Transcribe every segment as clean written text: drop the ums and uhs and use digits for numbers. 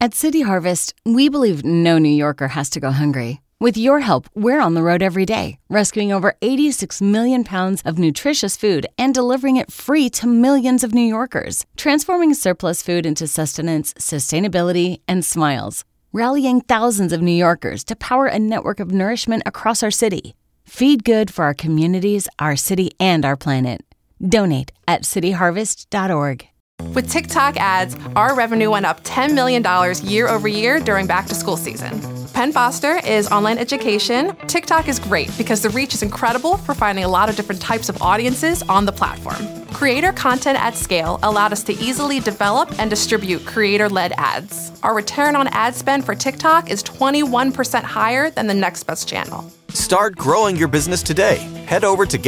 At City Harvest, we believe no New Yorker has to go hungry. With your help, we're on the road every day, rescuing over 86 million pounds of nutritious food and delivering it free to millions of New Yorkers, transforming surplus food into sustenance, sustainability, and smiles, rallying thousands of New Yorkers to power a network of nourishment across our city. Feed good for our communities, our city, and our planet. Donate at cityharvest.org. With TikTok ads, our revenue went up $10 million year over year during back-to-school season. Penn Foster is online education. TikTok is great because the reach is incredible for finding a lot of different types of audiences on the platform. Creator content at scale allowed us to easily develop and distribute creator-led ads. Our return on ad spend for TikTok is 21% higher than the next best channel. Start growing your business today. Head over to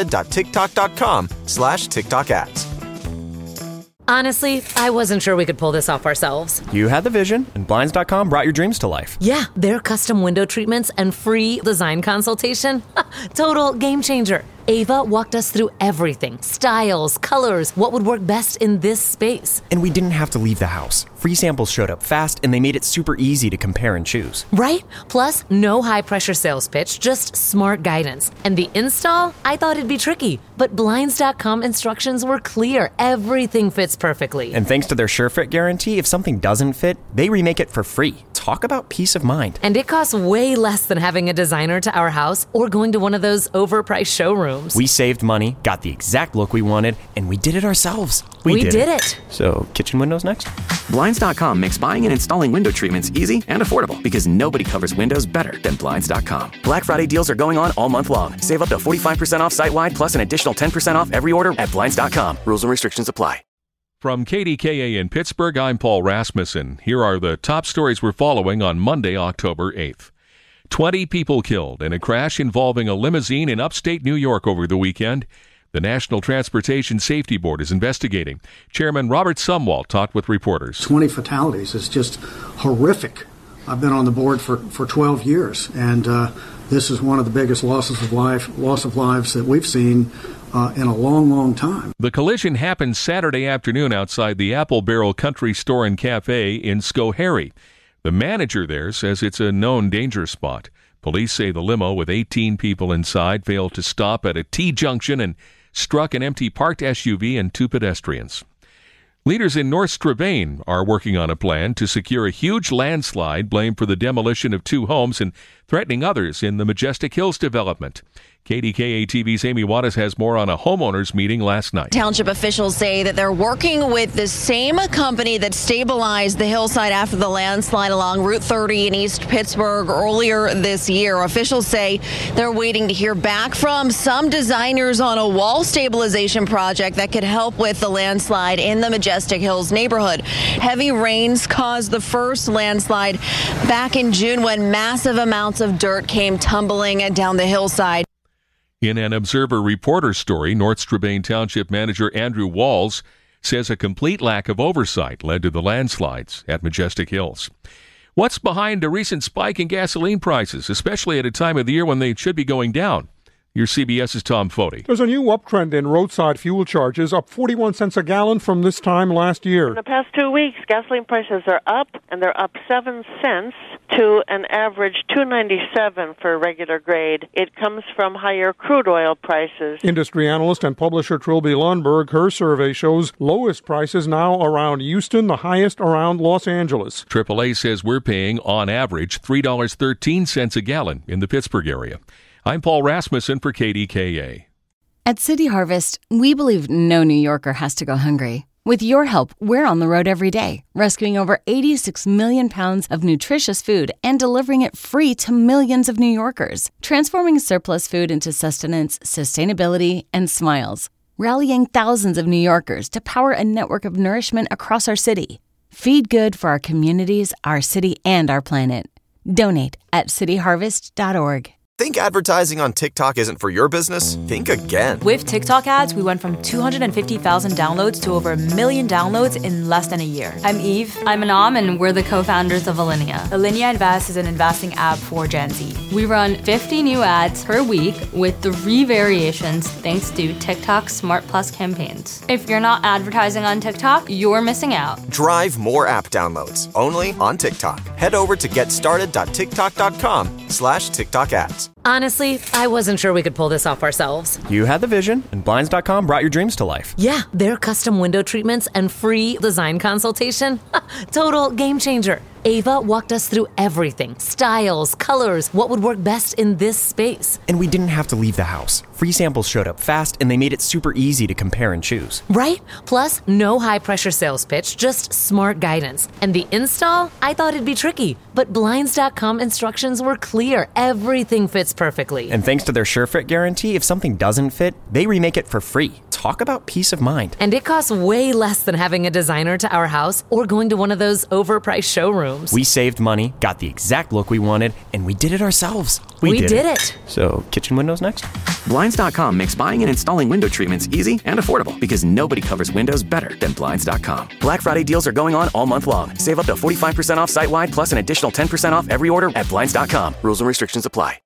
getstarted.tiktok.com/TikTok ads. Honestly, I wasn't sure we could pull this off ourselves. You had the vision, and Blinds.com brought your dreams to life. Yeah, their custom window treatments and free design consultation. Total game changer. Ava walked us through everything. Styles, colors, what would work best in this space. And we didn't have to leave the house. Free samples showed up fast, and they made it super easy to compare and choose. Right? Plus, no high-pressure sales pitch, just smart guidance. And the install? I thought it'd be tricky. But Blinds.com instructions were clear. Everything fits perfectly. And thanks to their SureFit guarantee, if something doesn't fit, they remake it for free. Talk about peace of mind. And it costs way less than having a designer to our house or going to one of those overpriced showrooms. We saved money, got the exact look we wanted, and we did it ourselves. We did it. So, kitchen windows next? Blinds.com makes buying and installing window treatments easy and affordable because nobody covers windows better than Blinds.com. Black Friday deals are going on all month long. Save up to 45% off site-wide plus an additional 10% off every order at Blinds.com. Rules and restrictions apply. From KDKA in Pittsburgh, I'm Paul Rasmussen. Here are the top stories we're following on Monday, October 8th. 20 people killed in a crash involving a limousine in upstate New York over the weekend. The National Transportation Safety Board is investigating. Chairman Robert Sumwalt talked with reporters. 20 fatalities is just horrific. I've been on the board for 12 years, and this is one of the biggest loss of lives that we've seen in a long, long time. The collision happened Saturday afternoon outside the Apple Barrel Country Store and Cafe in Schoharie. The manager there says it's a known danger spot. Police say the limo with 18 people inside failed to stop at a T-junction and struck an empty parked SUV and two pedestrians. Leaders in North Strabane are working on a plan to secure a huge landslide blamed for the demolition of two homes and threatening others in the Majestic Hills development. KDKA-TV's Amy Wattis has more on a homeowners meeting last night. Township officials say that they're working with the same company that stabilized the hillside after the landslide along Route 30 in East Pittsburgh earlier this year. Officials say they're waiting to hear back from some designers on a wall stabilization project that could help with the landslide in the Majestic Hills neighborhood. Heavy rains caused the first landslide back in June when massive amounts of dirt came tumbling down the hillside. In an Observer Reporter story, North Strabane Township Manager Andrew Walls says a complete lack of oversight led to the landslides at Majestic Hills. What's behind a recent spike in gasoline prices, especially at a time of the year when they should be going down? Your CBS's Tom Foti. There's a new uptrend in roadside fuel charges, up 41 cents a gallon from this time last year. In the past 2 weeks, gasoline prices are up, and they're up 7 cents to an average $2.97 for regular grade. It comes from higher crude oil prices. Industry analyst and publisher Trilby Lundberg, her survey shows lowest prices now around Houston, the highest around Los Angeles. AAA says we're paying, on average, $3.13 a gallon in the Pittsburgh area. I'm Paul Rasmussen for KDKA. At City Harvest, we believe no New Yorker has to go hungry. With your help, we're on the road every day, rescuing over 86 million pounds of nutritious food and delivering it free to millions of New Yorkers, transforming surplus food into sustenance, sustainability, and smiles, rallying thousands of New Yorkers to power a network of nourishment across our city. Feed good for our communities, our city, and our planet. Donate at cityharvest.org. Think advertising on TikTok isn't for your business? Think again. With TikTok ads, we went from 250,000 downloads to over 1 million downloads in less than a year. I'm Eve. I'm Anam, and we're the co-founders of Alinea. Alinea Invest is an investing app for Gen Z. We run 50 new ads per week with 3 variations thanks to TikTok Smart Plus campaigns. If you're not advertising on TikTok, you're missing out. Drive more app downloads only on TikTok. Head over to getstarted.tiktok.com/TikTok ads. Honestly, I wasn't sure we could pull this off ourselves. You had the vision, and Blinds.com brought your dreams to life. Yeah, their custom window treatments and free design consultation. Total game changer. Ava walked us through everything. Styles, colors, what would work best in this space. And we didn't have to leave the house. Free samples showed up fast, and they made it super easy to compare and choose. Right? Plus, no high-pressure sales pitch, just smart guidance. And the install? I thought it'd be tricky, but Blinds.com instructions were clear. Everything fits perfectly. And thanks to their SureFit guarantee, if something doesn't fit, they remake it for free. Talk about peace of mind. And it costs way less than having a designer to our house or going to one of those overpriced showrooms. We saved money, got the exact look we wanted, and we did it ourselves. We did it. So, kitchen windows next? Blinds.com makes buying and installing window treatments easy and affordable because nobody covers windows better than Blinds.com. Black Friday deals are going on all month long. Save up to 45% off site-wide plus an additional 10% off every order at Blinds.com. Rules and restrictions apply.